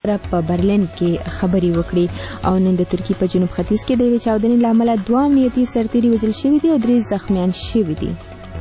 په برلین کې خبري وکړي او نن د ترکیې په جنوب ختیځ کې د یوې چاودنې له امله 2 امنیتي سرتیري وژل شوي دي او 3 زخمیان شوي دي.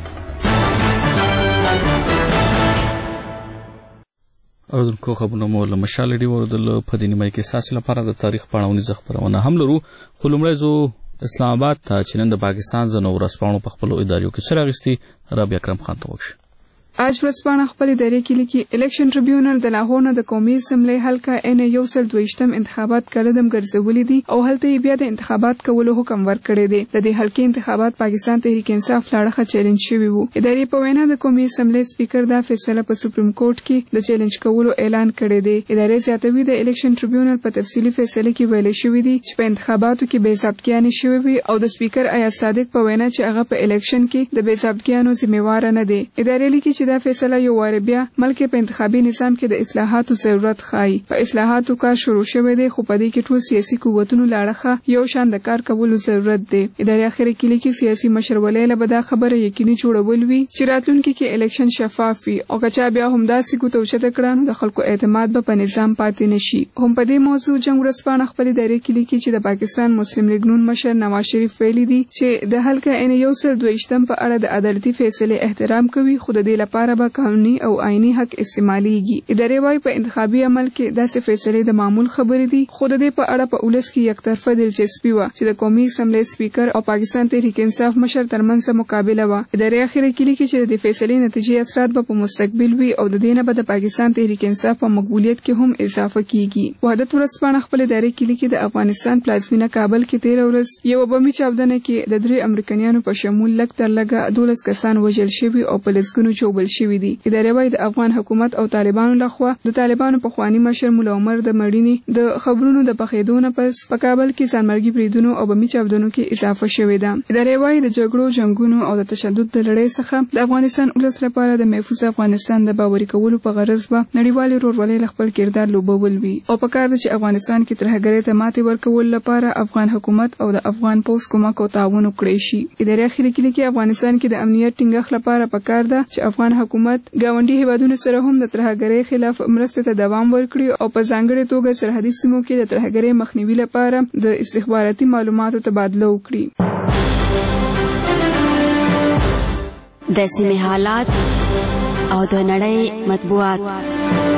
اوردونکو خبرونه مو له مشال ډي ورودل په دې نیمه کې ساسي لپاره د تاریخ پاڼونې خبرونه هم لرو. خو لومړی زو اسلام آباد ته چې نن د پاکستان ځنو ورځپاڼو په خپلو ادارو کې څه راغستي رابعه اکرم خان ته وکړي. آج ورځپاڼه خپل ادارې کې لیکي الیکشن ټریبیونل د لاهور نه د قومي اسمبلی حلقه ان 122 انتخابات کلدم ګرځولې دي او هلته بیا د انتخابات کولو حکم ورکړی دی. د دې حلقې انتخابات پاکستان تحریک انصاف لاړه چیلنج شوی وو. ادارې په وینا د قومي اسمبلی سپیکر دا فیصله په سپریم کورټ کې د چیلنج کولو اعلان کړی دی. ادارې زیاتوي د الیکشن ټریبیونل په تفصیلي فیصله کې ویل شوی دی چې په انتخاباتو کې بې ضابطګیانې شوی وي او د سپیکر ایاز صادق په وینا چې هغه په الیکشن کې د بې ضابطګیانو ذمہوار نه دی. ادارې لیکي چې دا فیصله یو بیا ملک په انتخابي نظام کې د اصلاحاتو ضرورت ښایي. په اصلاحاتو کار شروع شوی دی خو په دې کې ټول سیاسي قوتونو لاړه یو شان د کار کولو ضرورت دی. ادارې اخر کې لیکي سیاسي مشرولۍ له بده خبره یقیني جوړول وي چې راتلونکي کې الیکشن شفاف وي او کچا بیا هم داسې کو توچته کړه نو د خلکو اعتماد به په نظام پاتې نشي. هم په دې موضوع جنگ ورځپاڼه خپل ادارې کې لیکي چې د پاکستان مسلم لیگ نون مشر نواز شریف ویلي دي چې د حلقه ان 122 په اړه د عدالتي فیصله احترام کوي خو د دې لپاره به قانوني او آئینی حق استعماليږي. ادارې وايي په انتخابي عمل کې داسې فیصلې د معمول خبرې دي خو د دې په اړه په اولس کې یک طرفه دلچسپي و چې د قومي اسمبلی سپیکر او پاکستان تحریک انصاف مشر ترمنځ مقابله و. ادارې اخر کې لیکي چې د فیصلې نتیجې اثرات به په مستقبل وي او د دې نه به د پاکستان تحریک انصاف په مقبولیت کې هم اضافه کیږي. وحدت ورځپاڼه خپل ادارې کې لیکي د افغانستان پلازمینه کابل کې 13 ورځ یو بمي چاودنه کې د 3 امریکایانو په شمول لږ تر لږه 12 کسان وژل شوي او په لسګونو ژوبل شوي دي. ادارې وايي د افغان حکومت او طالبانو لخوا د طالبانو په خواني مشر مولا عمر د مړینې د خبرونو د پخېدو نه پس په کابل کې ځانمرګي بریدونو او بمي چاودنو کې اضافه شوې ده. ادارې وايي د جګړو جنگونو او د تشدد د لړۍ څخه د افغانستان ولس لپاره د محفوظ افغانستان د باوري کولو په غرض به نړیوال ورورولۍ خپل کردار لوبول وي او په کار ده چې افغانستان کې ترهګرۍ ته ماتې ورکول لپاره افغان حکومت او د افغان پولیس کومک او تعاون وکړي شي. ادارې اخر کې لیکي افغانستان کې د امنیت ټینګښت لپاره په کار ده چې افغان حکومت ګاونډي هیوادونو سره هم د ترهګرۍ خلاف مرسته ته دوام ورکړي او په ځانګړې توګه سرحدي سیمو کې د ترهګرۍ مخنیوي لپاره د استخباراتي معلوماتو تبادله وکړي. د سیمې حالات او د نړۍ مطبوعات.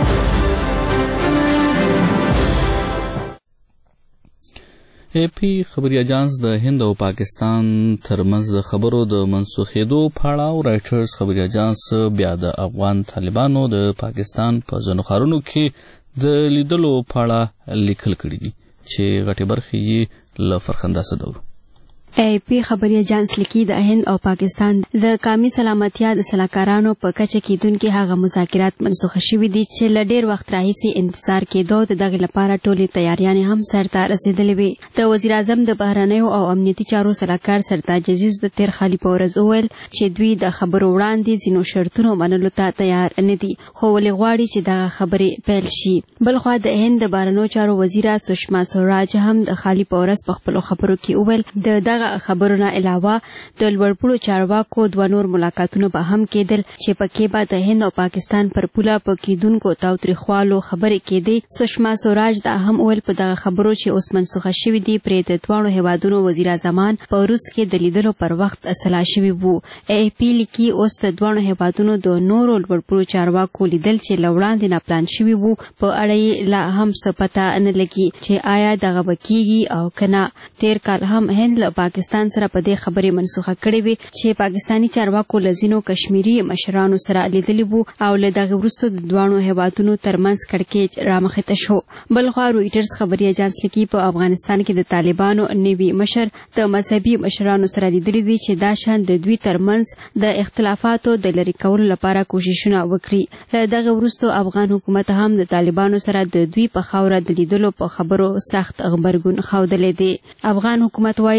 اے پی خبري اجانس د هند او پاکستان ترمنځ د خبرو د منسوخېدو په اړه او رایټرز خبري اجانس بیا د افغان طالبانو د پاکستان په ځینو ښارونو کې د لیدلو په اړه لیکل کړي دي چې غټې برخې یې له فرخنده صدور. اے پی خبري اجانس لیکي د هند او پاکستان د قومي سلامتیا د سلاکارانو په کچه کېدونکې هغه مذاکرات منسوخ شوي دي چې له ډېر وخت راهیسې انتظار کېدو د دغې لپاره ټولې تیاریانې هم سرته رسېدلې وې. د وزیر اعظم د بهرنیو او امنیتي چارو سلاکار سرتاج عزیز د تېر خالي په ورځ وویل چې دوی د خبرو وړاندې ځینو شرطونو منلو ته تیار نه دي خو ولې غواړي چې دغه خبرې پیل شي. بلخوا د هند د بهرنیو چارو وزیره سشما سوراج هم د خالي په ورځ په خپلو خبرو کې وویل د دغه خبرونه علاوه د لوړپوړو چارواکو 2 نور ملاقاتونه به هم کېدل چې پکې به د هند او پاکستان پر پوله په کېدونکو تاوتریخوالو خبرې کېدې. سشما سوراج دا هم ویل په دغه خبرو چې اوس منسوخه شوي دي پرې د 2 هیوادونو وزیر اعظمان په روس کې د لیدلو پر وخت اصلاح شوي وو. اے پی لیکي اوس د 2 هیوادونو د نورو لوړپوړو چارواکو لیدل چې له وړاندې نه پلان شوي وو په اړه یې لا هم څه پته نه لګي چې آیا دغه به کېږي او که نه. تېر کال هم هند له پاکستان سره په دې خبرې منسوخه کړې وې چې پاکستاني چارواکو له ځینو کشمیري مشرانو سره لیدلي وو او له دغې وروسته د 2 هیوادونو ترمنځ کړکېچ رامخته شو. بلخوا رویټرز خبري اجانس لیکي په افغانستان کې د طالبانو نوي مشر د مذهبي مشرانو سره لیدلي دي چې دا شان د دوی ترمنځ د اختلافاتو د لرې کولو لپاره کوششونه وکړي. له دغې وروسته افغان حکومت هم د طالبانو سره د دوی په خاوره د لیدلو په خبرو سخت غبرګون ښودلی دی. افغان حکومت وايي طالبان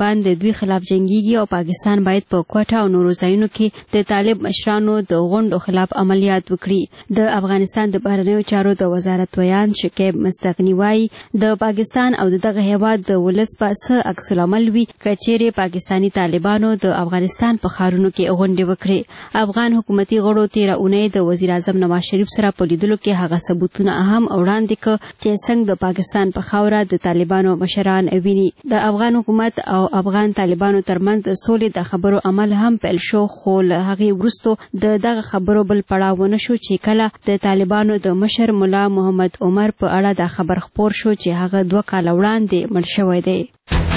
طالبان د دوی خلاف جنگيږي او پاکستان باید په کوټه او نورو ځایونو کې د طالب مشرانو د غونډو خلاف عملیات وکړي. د افغانستان د بهرنیو چارو د وزارت ویان شکیب مستغنی وایي د پاکستان او دغه هیواد د ولس په څه عکس العمل وي که چیرې پاکستاني طالبانو د افغانستان په ښارونو کې غونډې وکړي. افغان حکومتي غړو تېره اونۍ د وزیر اعظم نواز شریف سره په لیدلو کې هغه ثبوتونه هم وړاندې کړ چې څنګه د پاکستان په خاوره د طالبانو مشران ویني. د افغان حکومت او افغان طالبانو ترمنځ د سولې د خبرو عمل هم پیل شو، خو له هغې وروسته دغه خبرو بل پړاو ونه شو چې کله د طالبانو د مشر ملا محمد عمر په اړه دا خبر خپور شو چې هغه 2 کاله وړاندې مړ شوی دی.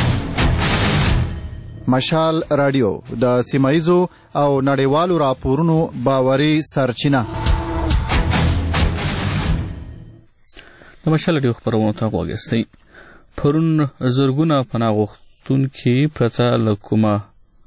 مشال رادیو د سیمایزو او نړیوالو راپورونو باوري سرچینه. د مشال رادیو خبرونو ته غوږ یاستئ. پرون زرګونه پناه غوښتونکي پرته له کومه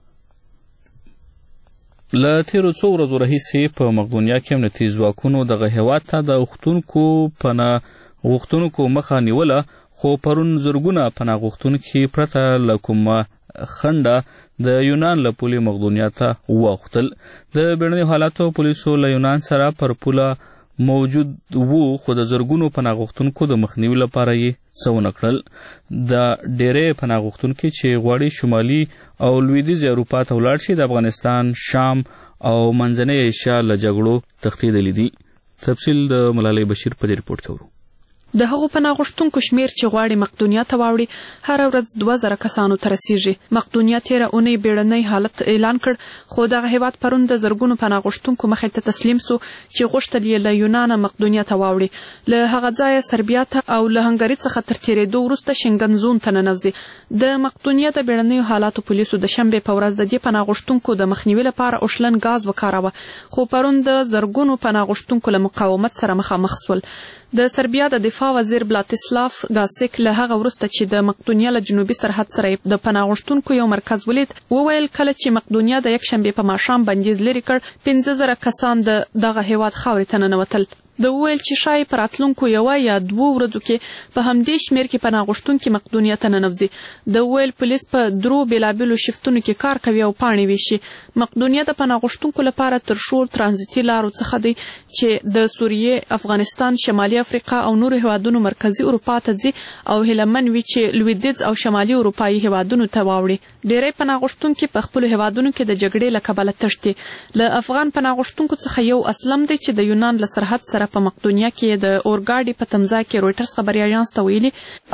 له تېرو څو ورځو راهیسې په مقدونیا کې امنیتي ځواکونو دغه هېواد ته د پناه غوښتونکو مخه نیوله، خو پرون زرګونه پناه غوښتونکي پرته له کومه خنډه د یونان له پولې مقدونیا ته واوښتل. د بیړنیو حالاتو پولیسو له یونان سره پر پوله موجود وو، خو د زرګونو پناه غوښتونکو د مخنیوي لپاره یې څه ونه کړل. د ډېری پناه غوښتونکي چې غواړي شمالي او لویدیځې اروپا ته ولاړ شي د افغانستان، شام او منځنۍ ایشیا له جګړو تښتېدلي دي. تفصیل د ملالۍ بشیر په دې ریپورټ کې ورو. د هغو پناه غوښتونکو شمیر چې غواړي مقدونیا ته واوړي هر ورځ 2000 کسانو ته رسیږي. مقدونیا تېره اونۍ بیړنی حالت اعلان کړ، خو دغه هیواد پرون د زرګونو پناه غوښتونکو مخې ته تسلیم سو چې غوښتل یې له یونانه مقدونیا ته واوړي. له هغه ځایه سربیا ته او له هنګري څخه تر تېرېدو وروسته شنګن زون ته ننوځي. د مقدونیا د بیړنیو حالاتو پولیسو د شنبې په ورځ د دې پناه غوښتونکو د مخنیوي لپاره اوشلن غاز وکاراوه، خو پرون د زرګونو پناه غوښتونکو له مقاومت سره مخامخ سول. د سربیا د دفاع وزیر بلاتیسلاف گاسیک له هغه وروسته چې د مقدونیا له جنوبي سرحد سره د پناه غوښتونکو یو مرکز ولید، وویل کله چې مقدونیا د یکشنبې په ماښام بندیز لرې کړ 15000 کسان د دغه هیواد خاورې ته ننوتل. د وویل چې شاید په راتلونکو 1 یا 2 ورځو کې په همدې شمیر کې پناه غوښتونکي مقدونیا ته ننوځي. د وویل پولیس په 3 بېلابېلو شفتونو کې کار کوي او پاڼې ویشي. مقدونیا د پناه غوښتونکو لپاره تر شور ترانزیتي لارو څخه دی چې د سوریې، افغانستان، شمالي افریقا او نورو هیوادونو مرکزي اروپا ته ځي او هیلمن وي چې لویدیځ او شمالي اروپایي هیوادونو ته واوړي. ډېری پناه غوښتونکي په خپلو هیوادونو کې د جګړې له کبله تښتي. له افغان پناه غوښتونکو څخه یو اسلم دی چې د یونان له سرحد سره په مقدونیا کې د اورګاډي په تمځای کې رویټرز خبري اژانس ته ویلي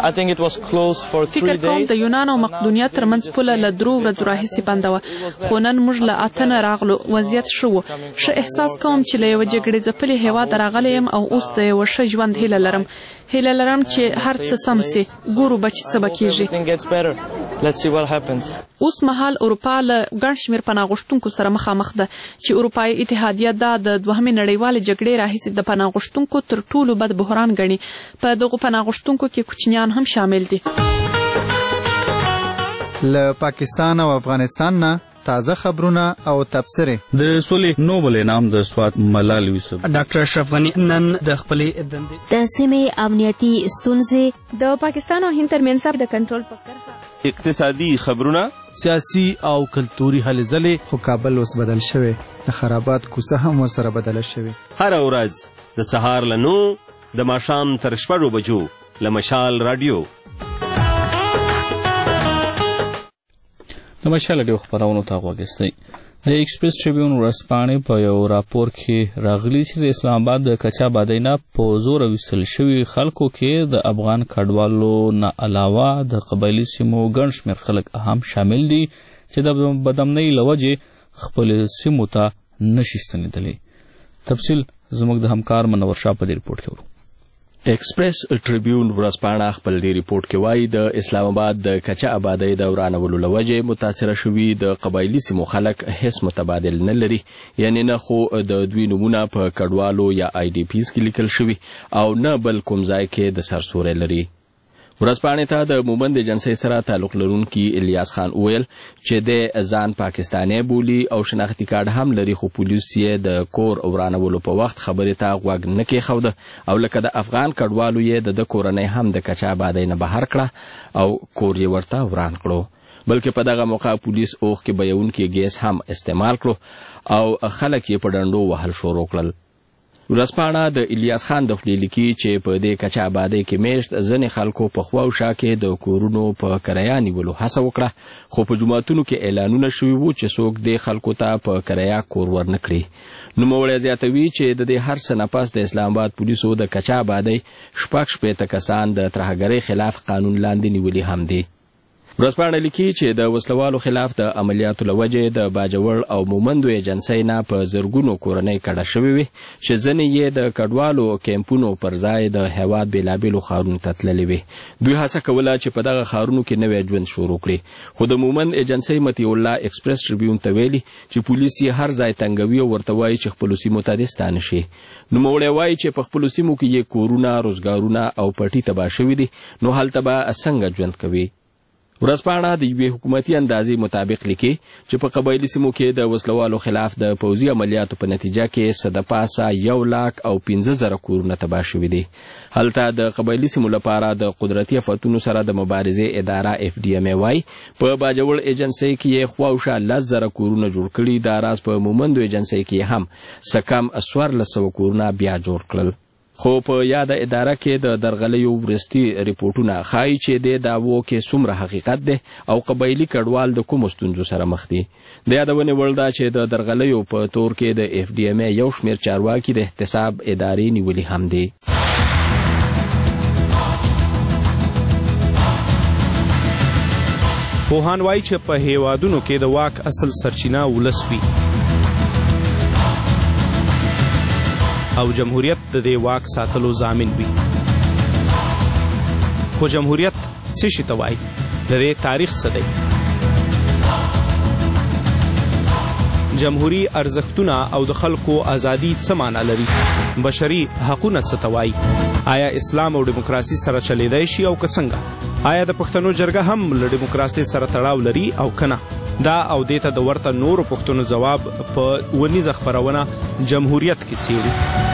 فکر کوم د یونان او مقدونیا ترمنځ پوله له 3 ورځو راهیسې بنده وه، خو نن موږ له 8 راغلو. وضعیت ښه و. ښه احساس کوم چې له یوه جګړې ځپلي هیواد راغلی یم او اوس د یوه ښه ژوند هیله لرم چې هر څه سم سي. ګورو به چې څه به کیږي. اوس مهال اروپا له ګڼ شمېر پناه غوښتونکو سره مخامخ ده چې اروپایي اتحادیه دا د 2مې نړیوالې جګړې راهیسې د پناه غوښتونکو تر ټولو بد بحران ګڼي. په دغو پناه غوښتونکو کې کوچنیان هم شامل دي. له پاکستان او افغانستان نه تازه خبرونه او تبصرې. د سولې نوبل انعام د سوات ملال یوسف ډاکټر اشرف غني نن د خپلې دندې د سیمې امنیتي ستونزې، د پاکستان او هند ترمنځ د کنټرول په کرښه، اقتصادي خبرونه، سیاسي او کلتوري هلې ځلې. خو کابل اوس بدل شوی، د خرابات کوڅه هم ورسره بدله شوې. هر ورځ د سهار له 9 د ماښام تر 6 بجو له مشال رادیو. د مشال رادیو خبرونو ته غوږ یاستئ. د ایکسپریس ټریبیون ورځپاڼې په یو راپور کې راغلي چې د اسلام آباد د کچا آبادۍ نه په زور ویستل شوي خلکو کې د افغان کډوالو نه علاوه د قبایلي سیمو ګڼ شمېر خلک هم شامل دي چې د بدامنۍ له وجې خپلې سیمو ته نشي ستنېدلی. تفصیل زموږ د همکار منور شاه په دې ریپورټ کې ورو. ایکسپریس ټریبیون ورځپاڼه خپل دې ریپورټ کې وایي د اسلام آباد د کچا آبادۍ د ورانولو له وجې متاثره شوي د قبایلي سیمو خلک هیڅ متبادل نه لري، یعنې نه خو د دوی نومونه په کډوالو یا آی ډي پیز کې لیکل شوي او نه بل کوم ځای کې د سرسوري لري. ورځپاڼې ته د مومند ایجنسۍ سره تعلق لرونکي الیاس خان وویل چې د ځان پاکستاني بولي او شناختي کارت هم لري، خو پولیس یې د کور ورانولو په وخت خبرې ته غوږ نه کېښوده او لکه د افغان کډوالو یې د کورنۍ هم د کچا آبادۍ نه بهر کړه او کور یې ورته وران کړو. بلکې په دغه موقع پولیس اوښ کې بهیونکي ګیس هم استعمال کړو او خلک یې په ډنډو وهل شروع کړل. ورځپاڼه د الیاس خان د خولې لیکي چې په دې کچه آبادۍ کې میشت ځینې خلکو په خوا او شا کې د کورونو په کرایه نیولو هڅه وکړه، خو په جوماتونو کې اعلانونه شوي وو چې څوک دې خلکو ته په کرایه کور ورنه کړي. نوموړی زیاتوي چې د دې هر څه نه پس د اسلام آباد پولیسو د کچه آبادۍ شپږ کسان د ترهګرۍ خلاف قانون لاندې نیولي هم دي. ورځپاڼه لیکي چې د وسلوالو خلاف د عملیاتو له وجې د باجوړ او مومندو ایجنسۍ نه په زرګونو کورنۍ کډه شوې وې چې ځینې یې د کډوالو کیمپونو پر ځای د هېواد بېلابېلو ښارونو ته تللې وې. دوی هڅه کوله چې په دغه ښارونو کې نوی ژوند شروع کړي، خو د مومند ایجنسۍ مطیع الله ایکسپریس ټریبیون ته ویلي چې پولیس یې هر ځای تنګوي او ورته وایي چې خپلو سیمو ته دې ستانه شي. نوموړی وایي چې په خپلو سیمو کې یې کورونه، روزګارونه او پټي تباه شوي دي، نو هلته به څنګه ژوند کوي. ورځپاڼه د یوې حکومتي اندازې مطابق لیکي چې په قبایلي سیمو کې د وسلوالو خلاف د پوځي عملیاتو په نتیجه کې څه د پاسه 1,15,000 کورونه تباه شوي دي. هلته د قبایلي سیمو لپاره د قدرتي آفتونو سره د مبارزې اداره FDMA وایي په باجوړ ایجنسۍ کې یې خواوشا 10,000 کورونه جوړ کړي. دا راز په مومندو ایجنسۍ کې هم څه کم 1400 کورونه بیا جوړ کړل. خو په یاده اداره کې د درغلیو وروستي ریپورټونه ښایي چې د دعوو کې څومره حقیقت دی او قبایلي کډوال د کومو ستونزو سره مخ دي. د یادونې وړ ده چې د درغلیو په تور کې د FDMA یو شمېر چارواکي د احتساب ادارې نیولي هم دي. پوهان وایي چې په هیوادونو کې د واک اصل سرچینه ولس وي او جمهوریت د دې واک ساتلو ضامن وي. خو جمهوریت څه شي ته وایي؟ د دې تاریخ څه دی؟ جمهوری ارزښتونه او د خلکو ازادي څه معنا لري؟ بشري حقونه څه ته وایي؟ آیا اسلام او دیموکراسي سره چلیدای شي او که څنګه؟ آیا د پښتنو جرګه هم له دیموکراسي سره تړاو لري او کنه؟ دا او دیته د ورته نورو پښتنو جواب په ونیزه خبرونه جمهوریت کې څیړو.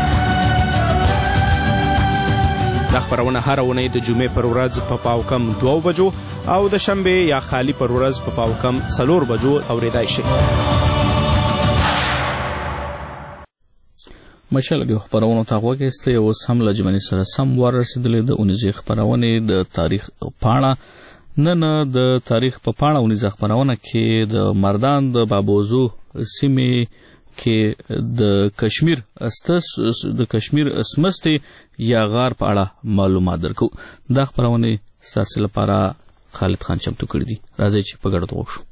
دا خبرونه هر اونۍ د جمعې پر ورځ په پاوکم 2 بجو او د شنبې یا خالی پر ورځ په پاوکم 4 بجو اوریدای شي. مشالګي خبرونه ته وګورئ. اوس هم له جمعنی سره سم ورسېدلې د اونیزه خبرونه د تاریخ پاڼه. نن د تاریخ په پاڼه اونیزه خبرونه کې د مردان د بابوزو سیمې کې د کشمیر اسمستي یا غار په اړه معلومات درکو. دا خبرونه ستاسو لپاره خالد خان چمتو کړی دي. راځي چې په ګډه وښو.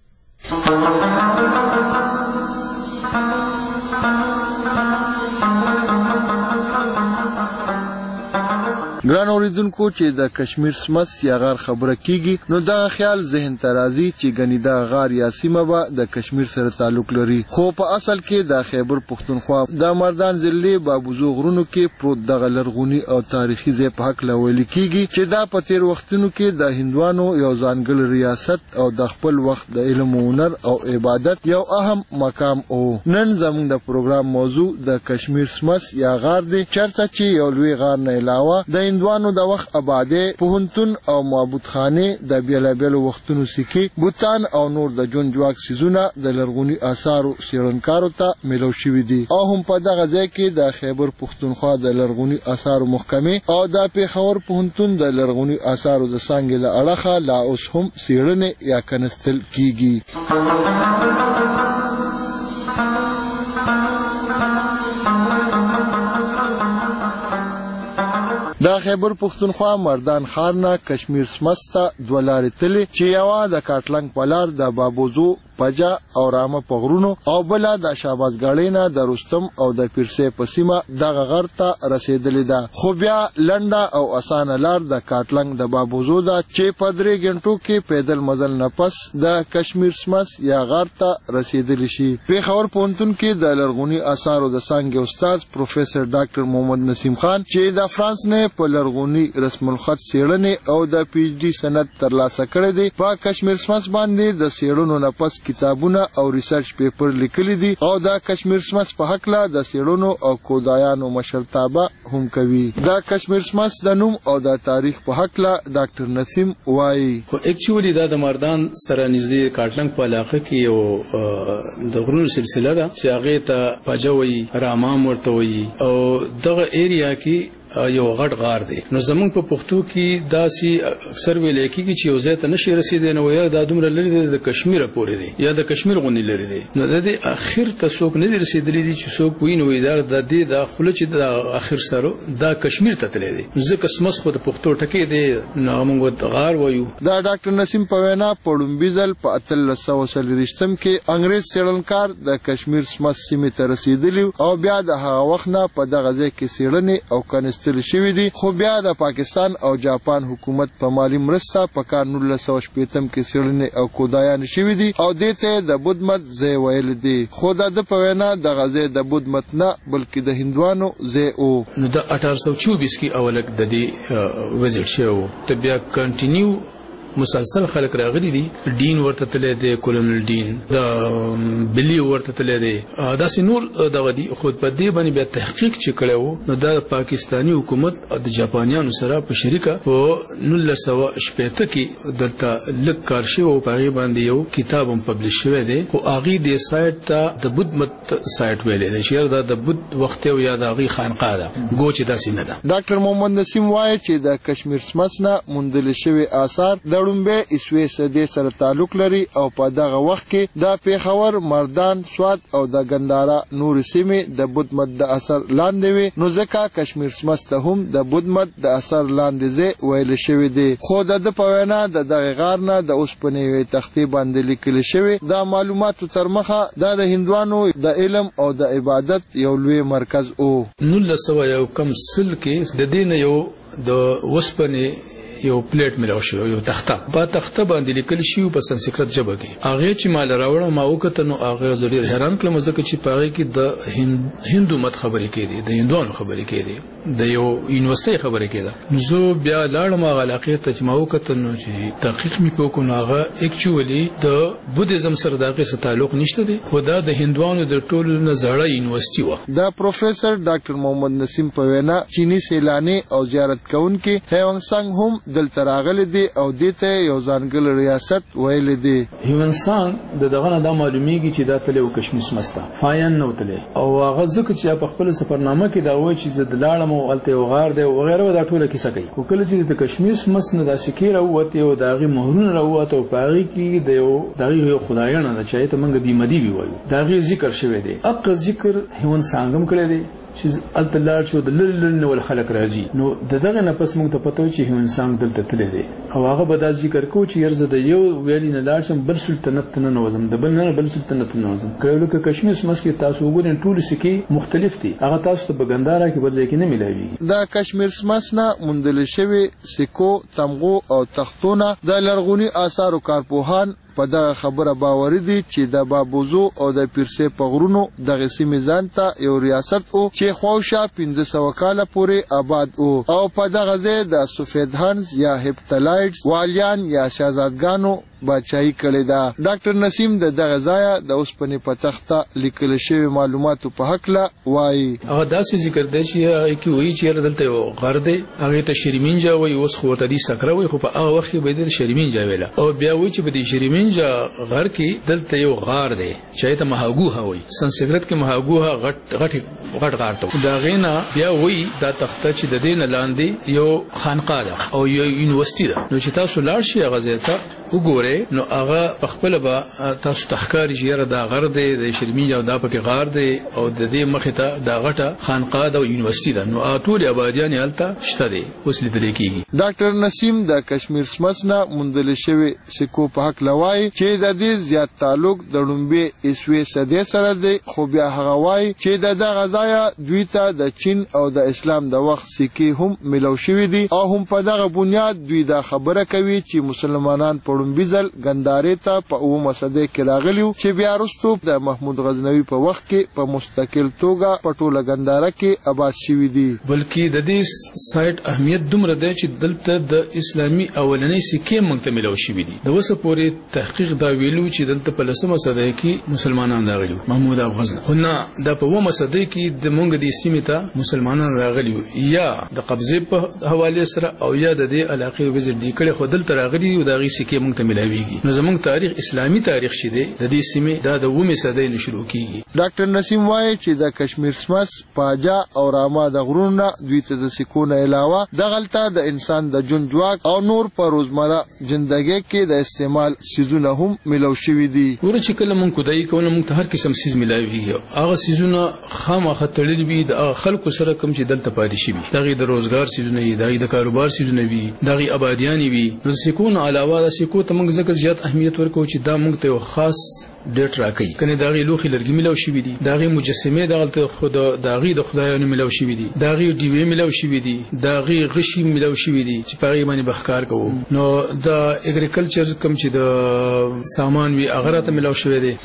ګران اوریدونکو چې د کشمیر سمس یا غار خبره کیږي نو دا خیال ذهن ته راځي چې ګنې دا غار یا سیمه به د کشمیر سره تعلق لري، خو په اصل کې د خیبر پښتونخوا د مردان ضلع بابوزو غرونو کې پروت دغه لرغونی او تاریخي ځای په حق ویل کیږي چې دا په تیر وختونو کې د هندوانو یو ځانګړی ریاست او د خپل وخت د علم او هنر او عبادت یو اهم مقام او. نن زموږ د پروګرام موضوع د کشمیر سمس یا غار دی، چرته چې یو لوی غار نه علاوه د هندوانو د وخت آباده پوهنتون او معبود خانه د بیلابیلو وختونو سکه بوتان او نور د جون جواک سيزونه د لرغونی آثارو سیرنکارو ته ملو شوې دي او هم په دغه ځای کې د خیبر پښتونخوا د لرغونی آثارو محکمه او د پیښور پوهنتون د لرغونی آثارو د څنګه له اړخه لا اوس هم سیرنه یا کنستل کیږي. د خیبر پښتونخوا مردان ښار نه کشمیر سمس ته 2 لارې تللې چې یوه د کاټلنګ په لار د بابوزو پجا او رامه په غرونو او بله د شاباسګاړۍ نه د رستم او د پیرسې په سیمه دغه غر ته رسېدلې ده، خو بیا لنډه او اسانه لار د کاټلنګ د بابوزو ده چې په 3 غنټو کې پیدل مزل نه پس د کشمیر سمس یا غار ته رسېدلی شي. پیښور پوهنتون کې د لرغوني آثارو د څانګې استاد پروفیسر ډاکټر محمد نسیم خان چې د فرانس نه په لرغوني رسم الخط څېړنې او د PhD سند ترلاسه کړی دی په کشمیر سمس باندې د څېړنو نه پس کتابونه او ریسرچ پیپر لیکلي دي او دا کشمیر سمس په حق لا د سیړونو او کودایانو مشرتابه هم کوي. دا کشمیر سمس د نوم او د تاریخ په حق لا ډاکټر نسیم وایي خو اکچولی دا د مردان سره نږدې کاټلنګ په علاقه کې یو د غرونو سلسله ده چې هغه ته پاجوي رامام ورته وي او دغه ایریا کې یو غټ غار دی. نو زمونږ په پښتو کې داسي اکثر ویل کېږي چې یو ځای ته نشي رسیدي نو یا د دومره لري د کشمیر پورې دی یا د کشمیر غونډې لري دی. نو د دې اخر ته څوک نه رسیدلی دي چې څوک ویني وي دا د دې د خپل چې د اخر سره دا کشمیر ته تللی دی. ځکه سمس خو د پښتو ټکی دی نو موږ غار وایو. دا ډاکټر نسیم په وینا پړومبي ځل په 1340 کې انګريز څېړنکار د کشمیر سمس سیمې ته رسیدلی او بیا د هغه وخت نه په دغه ځای کې څېړنې او کنستل شوی دي. خو بیا د پاکستان او جاپان حکومت په مالی مرسته په کال 1980 کې څېړنې او کودایان شوی دي او دې ته د بدمت ځای ویل دي. خو د په وینا د غزې د بدمت نه بلکې د هندوانو ځای او نو د 1824 کې اولک د دې وزټ شو ته بیا کنټینیو مسلسل خلک راغلي دي. ډین ورته تللی دی کولونل ډین د بلی ورته تللی دی داسې نور دغه دي. خو په دې باندې بیا تحقیق چې کړی وو نو د پاکستانی حکومت د جاپانیانو سره په شریکه په 1980 کې دلته لږ کار شوی او په هغې باندې یو کتاب هم پبلش شوی دی. خو هغې دې سایټ ته د بدمت سایټ ویلی دی چې دا د بد وخت او یا د هغې خانقاه ده ګو چې داسې نه ده. ډاکټر محمد نسیم وایي چې د کشمیر سمس نه موندل شوي آثار د ړومبۍ عیسوي صدۍ سره تعلق لري او په دغه وخت کې د پیښور مردان سوات او د ګندارا نور سیمې د بدمت د اثر لاندې وي. نو ځکه کشمیر سمس ته هم د بدمت د اثر لاندې ځای ویل شوی دی. خو د په وینا د دغه غار نه د اوسپنې یوې تختې باندې لیکل شوی د معلوماتو تر مخه د هندوانو د علم او د عبادت یو لوی مرکز او 1900 کې د دین یو د اوسپنې یو پلیټ ملو شو یو تخته په تخته باندې لیکل شو په سنسکرت ژبه کې. هغه چې مال راوړم ما وکړه نو هغه زړه حیران کړم ځکه چې پاره کې د هندو مت خبرې کېدي د هندوانو خبرې کېدي د یو یونیورسيټي خبرې کېده. زه بیا لاړم هغه علاقې ته چې ما وکړه نو چې تحقیق مې وکړ نو هغه اکچولی د بودیزم سره دغه څه تعلق نشته دی. خو دا د هندوانو د ټولو نه زړه یونیورسيټي و. دا پروفیسور ډاکټر محمد نسیم په وینا چینی سیلانی او زیارت کوونکي هیوان سنگ هم دلته راغلي دي او دته یو ځانګړی ریاست ویل دي. هیوان سنگ دغه نه د معلومیږي چې دا تل یو کشمیر سمستا فاین نو تل او هغه ځکه چې په خپل سفرنامه کې دا وایي چې د لاړم او الته غار دی او غیره دا ټوله کیسه کوي. خو کله چې د کشمیر سمس نه د شکیر او وته او داغي مهرونه راوته او پاغي کې د یو دغه خدایانه نه چایته منګه بیمدی وی وایي داغي ذکر شوی دی. اق ذکر هیوان سنگم کړی دی چې التلار شو د لړن ول خلق راځي. نو دغه نه پس موږ ته پته چې هیوان سنگ دلته تللی دی او هغه به دا ذکر کو چې یرزه د یو ویلی نه لاړ شم بل سلطنت نه نوزم د بل نه بل سلطنت نه نوزم کړو لکه کشمیر سمس کې تاسو وګورئ ټول سکی مختلف دي هغه تاسو ته بګندارا کې ورځي کې نه ملایوي. دا کشمیر سمس نه مندل شوی سکو تمغو او تختونه د لرغونی آثارو کارپوهان په دغه خبره باور دي چې د بابوزو او د پیرسه په غرونو دغه سیمې ځان ته یو ریاست او چې خوښه 1500 کاله پورې آباد او په دغه ځای د سفیدهانز یا هپتلایډز والیان یا شاهزادګانو بچای کړی دا. ډاکټر نسیم د دغه ځای د اوسپنې په تخته لیکل شوی معلوماتو په حق لا وایي. هغه داسې ذکر دی چې کی وایي چې دلته یو غر دی هغه ته شریمینجا وایي اوس خو ته دي سکره وایي خو په هغه وخت به د شریمینجا ویله او بیا وایي چې په دې شریمینجا غر کې دلته یو غار دی چې ته مهاګوها وایي. سنسکرت کې مهاګوها غټ غار ته دا غینا بیا وایي دا تخته چې د دین لاندې یو خانقاه ده او یو یونیورسيټي ده. نو چې تاسو لاړ شئ هغه ځای ته وګوره نو هغه په خپل به تاسو تخکاری چې دا غر دی د شرمینجا دا پکې غار دی او د دې مخې ته دا غټه خانقاه د یونیورسيټي ده. نو ټول آبادیان هلته شته دي اوس لیدل کېږي. ډاکټر نسیم د کشمیر سمس نه موندل شوی سکو په حق لوای چې د دې زیات تعلق د ړومبۍ عیسوي صدۍ سره دی. خو بیا هغه وایي چې د غزایا دوی ته د چین او د اسلام د وخت سکې هم ملو شوی دي او هم په دغه بنیاد دوی دا خبره کوي چې مسلمانان په لومبي ځل ګندارې ته په 9 صدۍ کې راغلی چې بیا وروسته د محمود غزنوي په وخت کې په مستقل توګه په ټوله ګنداره کې آباد شوي دي. بلکې د دې سایت اهمیت دومره دی چې دلته د اسلامي اولنۍ سکې موږ ته ملو شوي دي. د اوسه پورې تحقیق دا ویلو چې دلته په 10 صدۍ کې مسلمانان راغلي محمود اب غزنوي، خو نه دا په 9 صدۍ کې د موږ د سیمې ته مسلمانان راغلي یا د قبضې په حواله سره او یا د دې علاقې وزیر دی کړي خو دلته راغلي او دا غي سکه موږ ته ملاويږي. نو زموږ تاریخ اسلامي تاریخ شې دی د دې سیمې دا د 9 صدۍ نه شروع کیږي. ډاکټر نسیم وایي چې د کشمیر سمس پاجا او راما د غرونو دوی ته د سکونه علاوه د غلطه د انسان د جون جواک او نور په روزمره ژوندۍ کې د استعمال سيزونه هم ملو شوي دي. ورته چې کله موږ کودای کوو موږ ته هر قسم سیز ملاويږي. هغه سيزونه خامخا تړلي وي د خلکو سره کوم چې دلته پاتې شي وي. دغه د روزګار سيزونه وي، دغه د کاروبار سيزونه وي، دغه آبادیان وي. نو سکون علاوه د سکو ته موږ ځکه زیات اهمیت ورکوو چې دا موږ ته یو خاص ډیټ راکړي. کنه داغي لوخي لرګي ملو شي دي، داغي مجسمه دغلت خدا داغي د خدایانو ملو شي دي، داغي ډیوی ملو شي دي، داغي غشي ملو شي دي چې پاره باندې بخکار کوو. نو د اګریکلچر کم چې د سامان وی اغه ته ملو شي دي.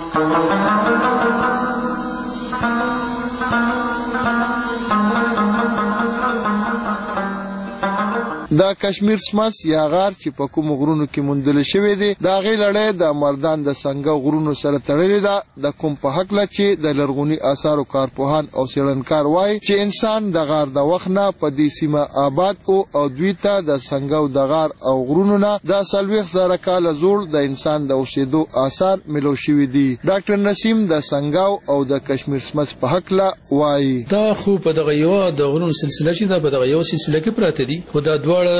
د کشمیر سمس یا غار چې په کوم غرونو کې موندل شوی دی دا غي لړۍ د مردان د څنګه غرونو سره تړلې ده. د کوم په حق لا چې د لرغونی آثارو کارپوهان او څېړنکار وایي چې انسان د غار د وخت نه په دې سیمه آباد او دوی ته د څنګه د غار او غرونو نه د 40,000 کال زوړ د انسان د اوسېدو آثار ملو شوی دي. ډاکټر نسیم د څنګه او د کشمیر سمس په حق لا وایي دا خو په دغه یو د غرونو سلسله چې دا په دغه یو سلسله کې پراته دي. خدا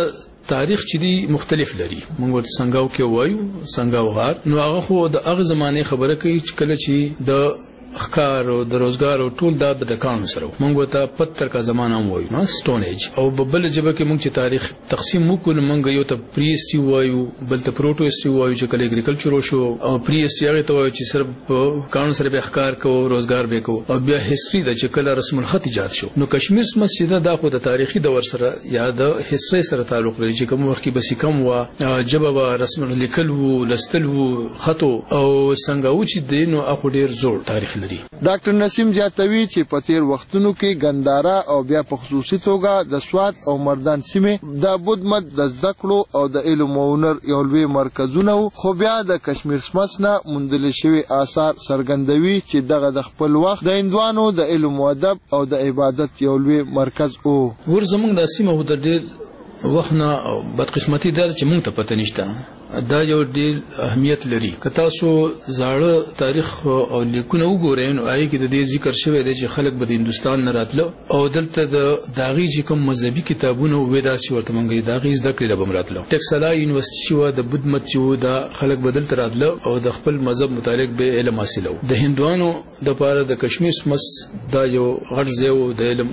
تاریخ چې دی مختلف لري. موږ ورته څنګه وایو څنګه غار. نو هغه خو د هغه زمانه خبره کوي چې کله چې د اخکار او د روزګار او ټول د کانو سره موږ ته پتر کا زمانہ وایو نو سټون ایج. او بل جبه کې موږ چې تاریخ تقسیم وکړو موږ یو ته پریسټي وایو بل ته پروټوسټي وایو چې کله اګریکلچر شو او پریسټي هغه ته وایو چې صرف کانو سره به اخکار کو روزګار به کو. او بیا هیستوري د چې کله رسم الخط ایجاد شو. نو کشمیر مسجد دا خو د تاریخي دور سره یا د هیستوري سره تعلق لري چې کوم وخت کې بس کم وا جبه رسم لیکل وو لستل وو خطو او څنګه و چې دینو اخو ډیر زوړ تاریخ لري. ډاکټر نسیم جاتوی چې په تیر وختونو کې ګنداره او بیا په خصوصي توګه د سواد او مردان سیمه د بودمت د ذکرو او د علم او هنر یو لوی مرکزونه خو بیا د کشمیر سمس نه موندل شوی آثار څرګندوي چې دغه د خپل وخت د هندوانو د علم او ادب او د عبادت یو لوی مرکز او ورزمون د سیمه و د ډیر وخت نه بدقسمتي ده چې مونږ ته پته نشته. دا یو ډیر اهمیت لري. که تاسو زاړه تاریخ او لیکونه وګورئ نو آی کې د دې ذکر شوی دی چې خلک به د هندستان نه راتله او دلته د داغي چې کوم مذهبي کتابونه وېدا شي ورته مونږه داغي زده کړل به راتله. ټکسلا یونیورسيټي شو د بدمت شو دا خلک بدل تر راتله او د خپل مذهب متعلق به علم حاصلو. د هندوانو د پاره د کشمیر سمس دا یو غرضیو د علم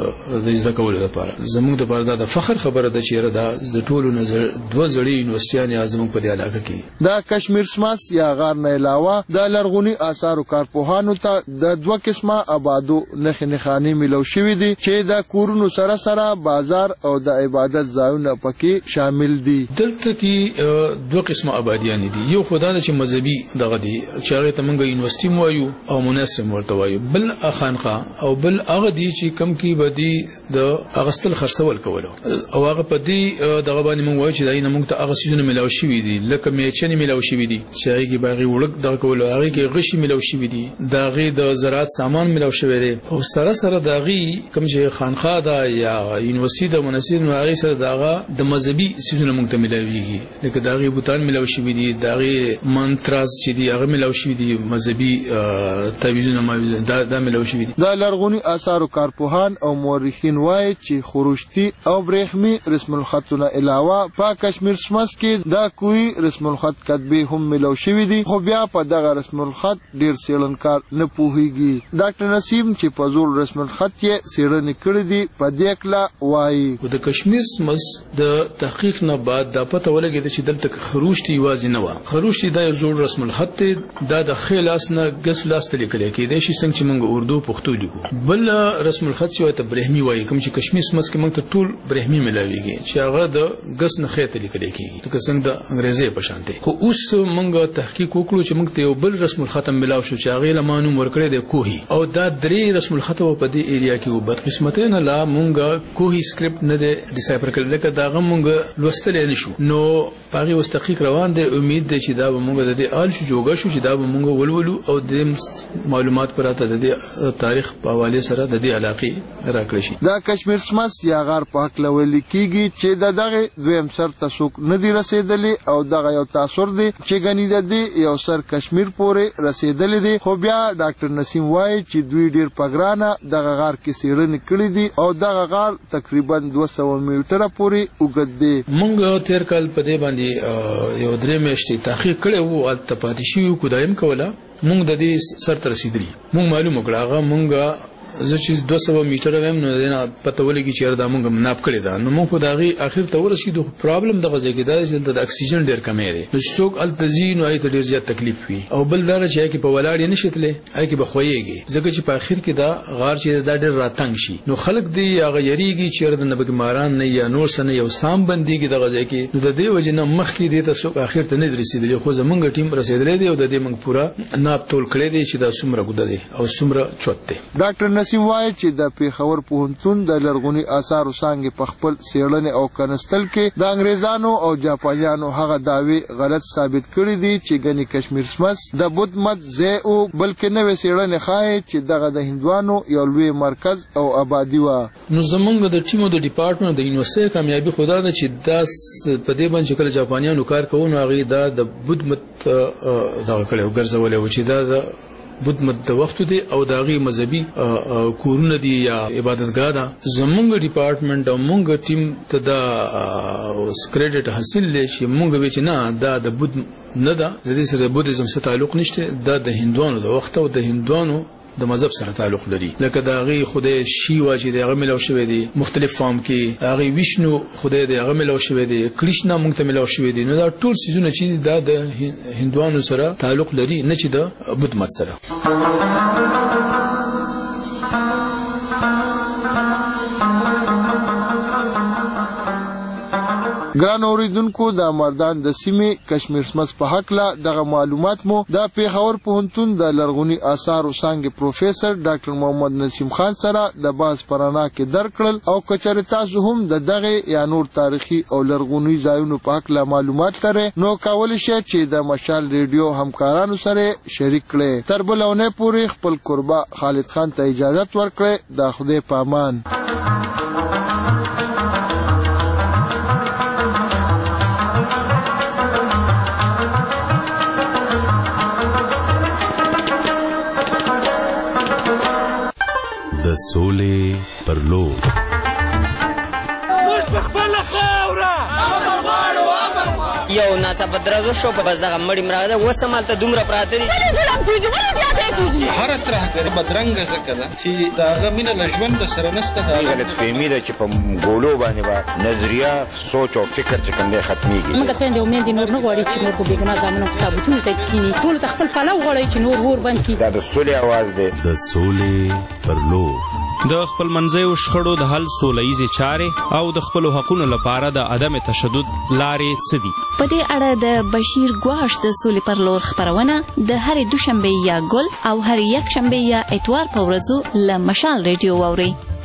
د زده کولو لپاره زموږ د پاره د فخر خبره ده چې دا د ټولو نظر دوه ځړې یونیورسيټیان اعظم په دې علاقه کې د کشمیر سمس یا غار نه علاوه د لرغونی آثارو کارپوهانو ته د دوه قسمه آبادو نخنخانی ملو شوی دي چې د کورونو سره سره بازار او د عبادت ځایونه پکې شامل دي. دلته کې دوه قسمه آبادیان دي. یو خدای چې مذهبي دغه دي چې هغه ته موږ یونیورسيټي وایو او مناسب ورته وایو. بل خانقاه او بل هغه دي چې کم کې بدی د اغستل خرڅول کولو او هغه په دې دغه باندې موږ وایو چې داینه موږ ته هغه سيزونه ملو شي دي لکه میچنې ملو شي دي چې هغه باغی وړک دغه کول هغه کې غشي ملو شي دي داغه د زراعت سامان ملو شوی دي او سره سره داغي کوم چې خانقاه ده یا یونیورسيټي د مناسب نو هغه سره داغه د مذهبي سيزونه موږ ته ملويږي لکه داغي بوتان ملو شي دي داغي منتراز چې دي هغه ملو شي دي مذهبي تعویذونه دا ملو شي دي. د لرغونی آثارو کارپوهان او مورخین وایي چې خروشتي او برېښمي رسم الخطونه علاوه په کشمیر سمس کې د کوئی رسم الخط کتبه هم ملو شوی دي خو بیا په دغه رسم الخط ډیر څېړنکار نه پوهیږي. ډاکټر نسیم چې په زول رسم الخط یې څېړنې کړې دي په دې کله وایي د کشمیر سمس د تحقیق نه بعد د پته ولګېد چې دلته خروشتي یوازې نه و. خروشتي د زول رسم الخط د خلاص نه ګس لاس ته لیکل کېدای شي څنګه چې موږ اردو پښتو لیکو. بل رسم الخط چې ته برېښمي وایي کوم چې کشمیر سمس کې موږ ته ټول برېښمي ملاويږي چې هغه د ګس نه خېته لیکل کېږي لکه څنګه د انګریزي په شان دي. خو اوس موږ تحقیق وکړو چې موږ ته یو بل رسم الختم ملاو شو چې هغه لمانو ورکړې د کوهي او دا درې رسم الختم په دې ایریا کې وبد قسمته نه لا موږ کوهي سکرپټ نه دی ډیسایفر کړل لکه دا موږ لوستل نه شو. نو هغه اوس تحقیق روان دی. امید ده چې دا موږ د دې آل شو جوګه شو چې دا موږ ولولو او د معلومات پراته د تاریخ په حواله سره د دې علاقې راکړی شي. دا کشمیر سمس یا غار په حق لول کیږي چې دغه دویم سر تسوک نه دی رسیدلی او دغه یو تاثر دی چې غنی د دې یو سر کشمیر پورې رسیدلی دی. خو بیا ډاکټر نسیم وایي چې دوی ډیر پګرانه دغه غار کې سیرن کړی دي او دغه غار تقریبا 200 میټره پورې وګد دی. موږ تیر کال په دې باندې یو درې میاشتې تحقیق کړی وو الته پاتې شو کو دایم کوله موږ د دې سر تر رسیدلی. موږ معلومه کړه هغه موږ زه چې 200 میټر ویم نو نه پته ولګي چې دا موږ مناپ کړی دا نو موږ داغي اخر ته ورسېدو. پرابلم دغه ځای کې دا چې د اکسیجن ډیر کمې دی نو څوک التزین او ایت ډیر زیات تکلیف وي او بل دا چې کې په ولاړ نه شتلې اې کې بخويږي ځکه چې په اخر کې دا غار چې دا ډیر راتنګ شي نو خلک دی هغه یریږي چې د نبګ ماران نه یا نور سنه یو سام بنديږي دغه ځای کې نو د دې وجه نه مخ کې دی ته څوک اخر ته نه رسیدلی. خو زمونږ ټیم رسیدلی دی او د دې موږ پورا ناپ تول کړی دی چې دا څومره ګوده دی او څومره چوت دی. ډاکټر نسیم وایي چې د پیښور پوهنتون د لرغونی آثارو څنګه په خپل سیړنې او کنستل کې د انګریزانو او جاپانیانو هغه داوی غلط ثابت کړی دي چې ګنې کشمیر سمس د بودھ مت ځای او بلکې نوې سیړنې ښایي چې دغه د هندوانو یو لوی مرکز او آبادی و. نو زمونږ د ټیمو د ډپارټمنټ د یونیورسيټي کامیابی خدا ده چې دا په دې باندې کله جاپانیانو کار کوي نو هغه دا د بودھ مت دا کړو ګرځولې و چې دا بودھ مت د وخت دی او داغي مذهبي کورونه دي یا عبادتګاه ده. زمونږ ډپارټمنټ او مونږ ټیم ته دا کریډټ حاصل لې چې مونږ به چې نه دا د بودھ نه ده د دې سره بودیزم سره تعلق نشته دا د هندوانو د وخت او د هندوانو د مذهب سره تعلق لري. لکه دا غي خدای شیوا چې دغه ملو شوی دی مختلف فارم کې هغه ویشنو خدای دغه ملو شوی دی کرشنا مونږ ته ملو شوی دی نو دا ټول سيزونه چې دا د هندوانو سره تعلق لري نه چې د بودھ مت سره. ګران اوریدونکو د مردان د سیمې کشمیر سمس په حق لا دغه معلومات مو د پیښور پوهنتون د لرغونی آثارو څنګه پروفیسور ډاکټر محمد نسیم خان سره د باز پرانا کې درکړل او کچره تاسو هم د دغه یا نور تاریخي او لرغونی ځایونو په حق لا معلومات لرئ نو کول شي چې د مشال ریډیو همکارانو سره شریک کړئ. تر بلونه پوری خپل قربا خالد خان ته اجازه ورکړئ. د خدای پامان. د سولې پر لور یو ناڅاپه درزو شو په بس دغه مړی مراغله وسه مالته دومره پراته دي هر ترهګر بدرنګ زکه ده چې داغه مینه له ژوند سره نشته دا غلط فهمي ده چې په ګولو باندې با نظریه سوچ او فکر چې کوم ختميږي. موږ څنګه امید نور نه غواړي چې نور په بیګنا زمونږ کتابونه ته کینی ټول تخپل پلاو غواړي چې نور ور باندې دا د سولې आवाज ده. د سولې پر لور د خپل منځیو شخړو د حل سولهییزې چارې او د خپلو حقونو لپاره د عدم تشدد لارې څه دي؟ په دې اړه د بشیر ګواش د سولې پر لور خبرونه د هرې دوشنبه یا ګل او هر یک شنبه یا اتوار په ورځو له مشال ریډیو واورئ.